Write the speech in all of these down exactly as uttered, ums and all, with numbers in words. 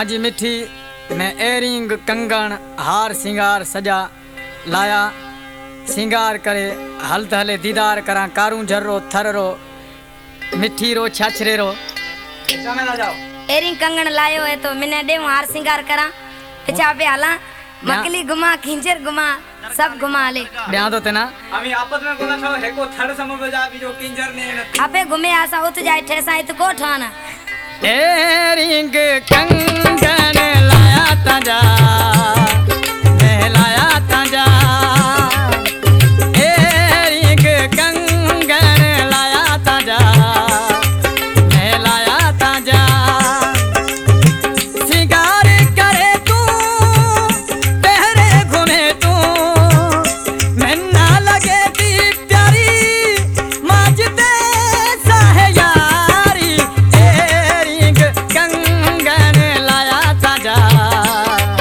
माजी मिठी मैं एरिंग कंगन हार सिंगार सजा लाया सिंगार करे हलत हले दीदार करा कारू झर्रो थररो मिठी रो छाछरे रो चमेला जाओ एरिंग कंगन लायो है तो मैंने दे हार सिंगार करा पिछा पे हाला मकली घुमा खिंचर घुमा सब घुमा ले ब्याह दो तेना हमें आपस में बोला था हेको थड़ सम बजा भी जो किंजर ने आपे घुमे आसा उत जाए ठेसा इत को ठाना एरिंग कंगन लाया ताजा मैं लाया ताजा एरिंग कंगन लाया ताजा मैं लाया ताजा सिंगार करे तू पहरे घूमे तू मैं ना लगे ती प्यारी माजते साहे यारी एरिंग कंगन लाया ताजा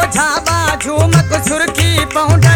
झाबा झूमक सुर्खी पाउडर